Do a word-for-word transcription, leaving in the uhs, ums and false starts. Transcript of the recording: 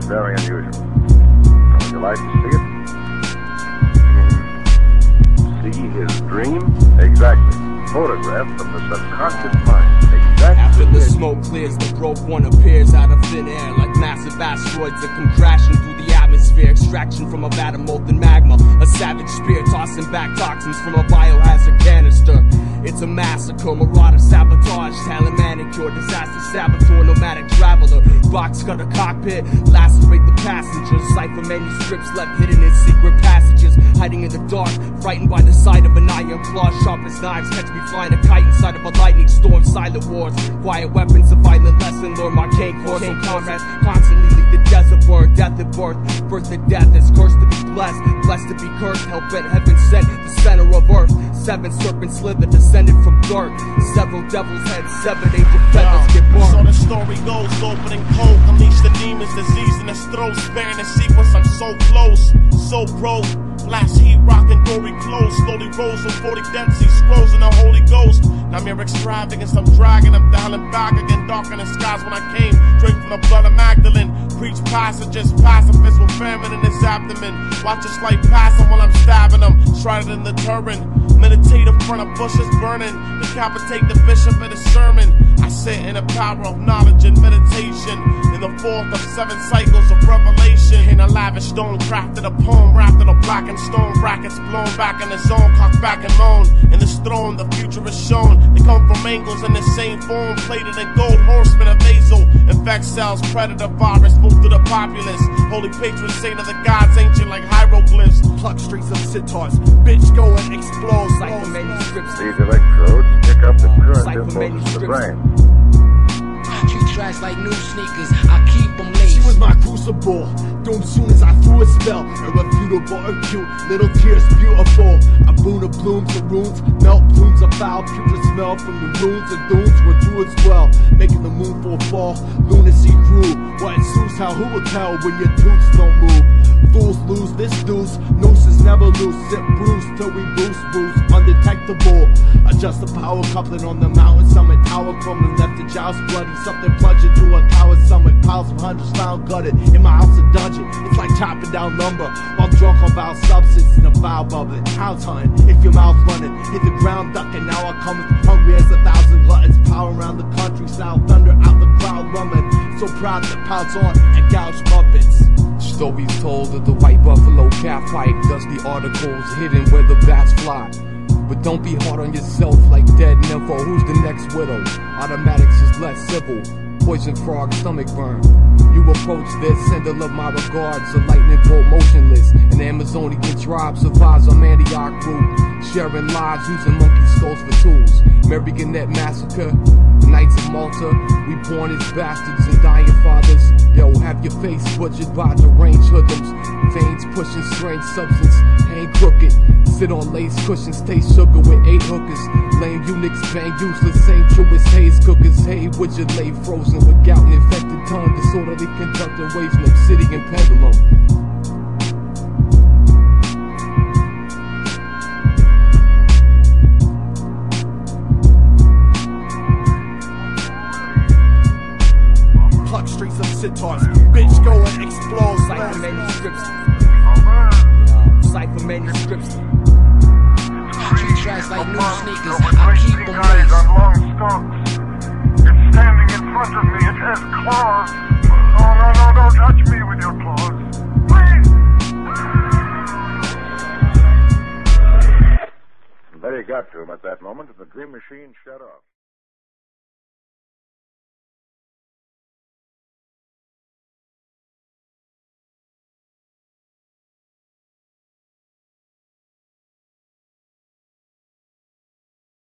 is very unusual. Would you like to see it? See his dream? Exactly. Photographed from the subconscious mind. Exactly. After the smoke clears, the broke one appears out of thin air like massive asteroids that come crashing through the atmosphere. Extraction from a vat of molten magma. A savage spear tossing back toxins from a biohazard canister. It's a massacre, marauder, sabotage, talent manicure, disaster saboteur, nomadic traveler, box cutter cockpit, lacerate the passengers, cipher manuscripts left hidden in secret passages, hiding in the dark, frightened by the sight of an iron claw, sharp as knives, catch me flying a kite inside of a lightning storm, silent wars, quiet weapons, a violent lesson, learn my cane course, so comrades constantly leave the desert burn, death at birth, birth to death, is cursed to be blessed, blessed to be cursed, hell-bent, heaven sent, the center of earth, seven serpents slither, descended from dirt, several devils' heads, seven ancient feathers get born. So the story goes, opening cold, unleash the demons, disease in his throat, sparing the sequence, I'm so close, so broke, blast heat, rockin' dory close, slowly rose from forty Dead Sea Scrolls and the Holy Ghost. Now mere extravagance, I'm dragging, I'm dialing back again, dark in the skies when I came, drink from the blood of Magdalene, preach passages, pacifists with famine in his abdomen, watch his life pass him while I'm stabbing him, shrouded in the turban, meditate in front of bushes burning, decapitate the bishop in his sermon, I sit in the power of knowledge and meditation, in the fourth of seven cycles of revelation, in a lavish stone crafted a poem, wrapped in a blackened stone, brackets blown back in the zone, cocked back and moan, in this throne the future is shown, they come from angles in the same form, plated in gold, horsemen of Basil, infect cells, predator virus, move through the populace, holy patron saint of the gods, ancient like hieroglyphs, pluck streets of sitars, bitch go and explode, cipher manuscripts, These electrodes pick up the current cipher impulses of the manuscripts. brain. Treat trash like new sneakers, I keep them laced. She was my crucible, doomed soon as I threw a spell. Irrefutable, acute, little tears, beautiful. A boon of blooms and runes, melt plumes of foul, putrid smell from the runes and dunes where druids dwell, making the moon full fall, lunacy grew. What ensues, how who will tell when your toots don't move? Fools lose this deuce, nooses never lose, sit bruised till we boost boost, undetectable. Adjust the power coupling on the mountain summit, tower crumbling, left the joust bloody, something plunging through a coward summit, piles of hundreds found gutted, in my house a dungeon, it's like chopping down lumber, while drunk on foul substance in a foul bubbling, house hunting, if your mouth running, hit the ground ducking, now I come hungry as a thousand gluttons, power around the country, sound thunder out the crowd rumbling, so proud to pounce on and gouge puppets. Stories told of the white buffalo calf pipe, dusty articles hidden where the bats fly. But don't be hard on yourself like dead nympho. Who's the next widow? Automatics is less civil. Poison frog, stomach burn. You approach this, sender of my regards. A lightning bolt motionless. An Amazonian tribe survives on Antioch route. Sharing lives using monkey skulls for tools. Marionette massacre. Knights of Malta. We born as bastards and dying fathers. Yo, have your face butchered by deranged hoodlums. Veins pushing strange substance. Hang crooked. Sit on lace cushions. Taste sugar with eight hookers. Lame eunuchs bang useless. Same true as haze cookers. Hey, would you lay frozen with gout and infected tongue? Disorderly conducting waves from obsidian pendulum. Pluck streets of sitars, bitch go and explode, Cipher manuscripts, Over. cipher manuscripts. Treat trash like new sneakers, We're I keep racing them guys laced. on long stalks. It's standing in front of me. It has claws. Oh, no, no, don't touch me with your claws. Please. And there you got to him at that moment, and the dream machine shut off.